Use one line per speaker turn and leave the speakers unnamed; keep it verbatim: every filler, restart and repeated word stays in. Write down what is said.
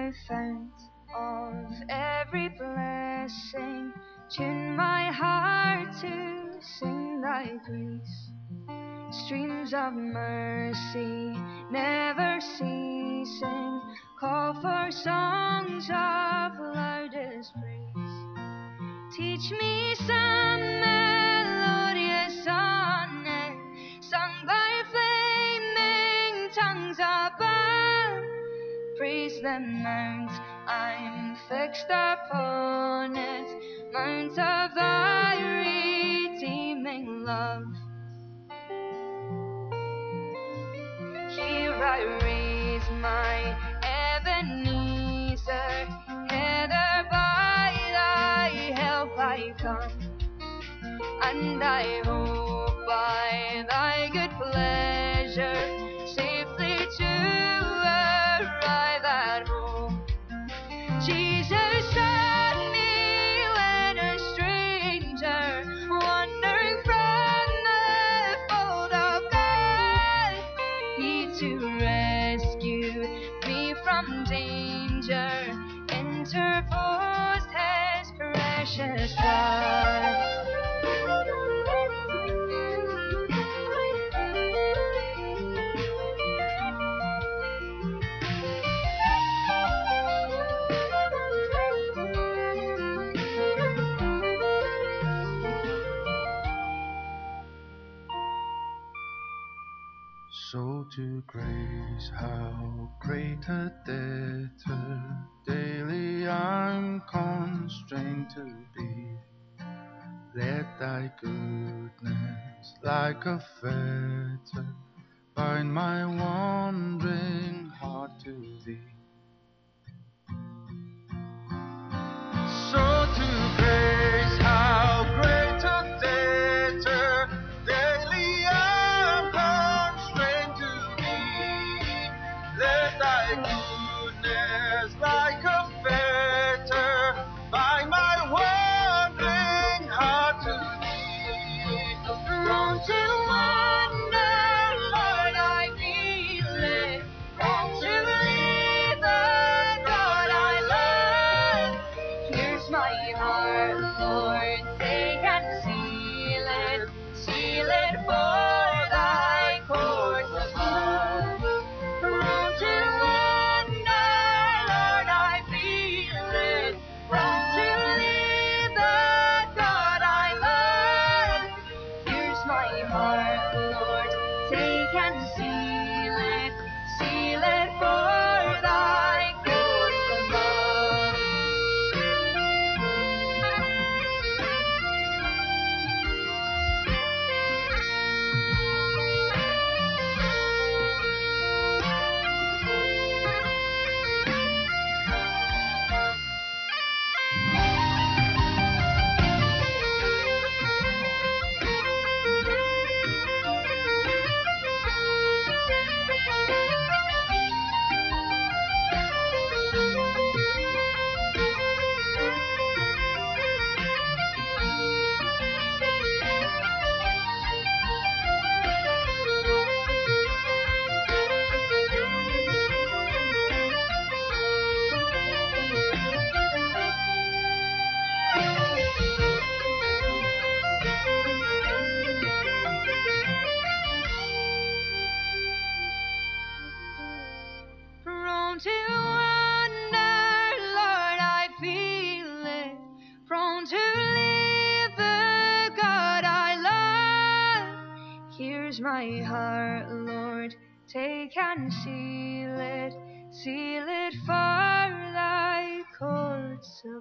thy fount of every blessing. Tune my heart to sing thy grace. Streams of mercy never ceasing, call for songs of loudest praise. Teach me some melodious sonnet, sung by flaming tongues above. Praise the mount, I'm fixed upon it, mount of thy redeeming love. Here I raise my Ebenezer, hither by thy help I come, and I hope by thy good pleasure safely to arrive at home. Jesus sought me when a stranger, wandering from the fold of God. He to rescue me from danger interposed his precious blood.
So to grace, how great a debtor daily I'm constrained to be. Let thy goodness like a fetter bind my wandering heart to thee. So to grace, how great a debtor daily I'm constrained to be. Let thy goodness like a fetter bind my wandering heart to thee.
Prone to wander, Lord, I feel it. Prone to leave the God I love. Here's my heart, Lord, take and seal it. Seal it for thy courts above. Prone to wander, Lord, I feel it. Prone to leave the God I love. Here's my heart, Lord, take and seal it. Seal it for thy courts above. Prone to wander, Lord, I feel it. Prone to leave the God I love. Here's my heart, Lord, take and seal it. Seal it for thy courts